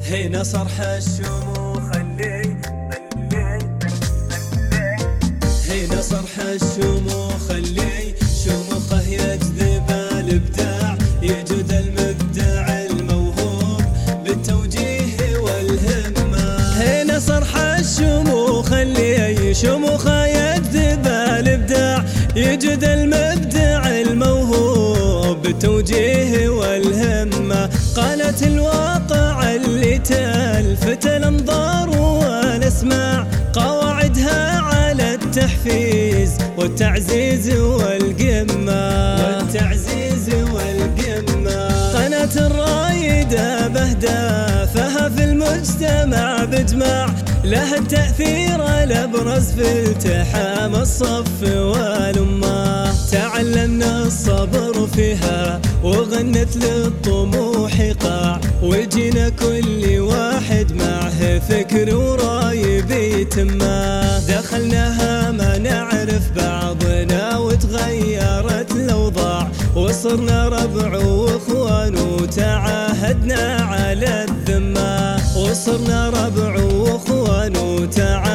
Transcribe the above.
هنا صرح الشموخ هنا صرح الشموخ اللي شموخه يجذب الابداع، يجود المبدع الموهوب بالتوجيه والهمه. هنا صرح الشموخ اللي شموخه يجذب الابداع، يجود المبدع الموهوب بالتوجيه والهمه. قالت الواقع اللي تلفت الانظار والاسماع، قواعدها على التحفيز والتعزيز والقمة. قناة الرايدة بأهدافها في المجتمع بإجماع، لها التأثير الأبرز في التحام الصف والأمة. تعلمنا الصبر فيها وغنت للطموح قاع، وجينا كل واحد معه فكر وراي بيتمه. دخلناها ما نعرف بعضنا وتغيرت الأوضاع، وصرنا ربع واخوان وتعاهدنا على الذمة. وصرنا ربع واخوان وتعاهدنا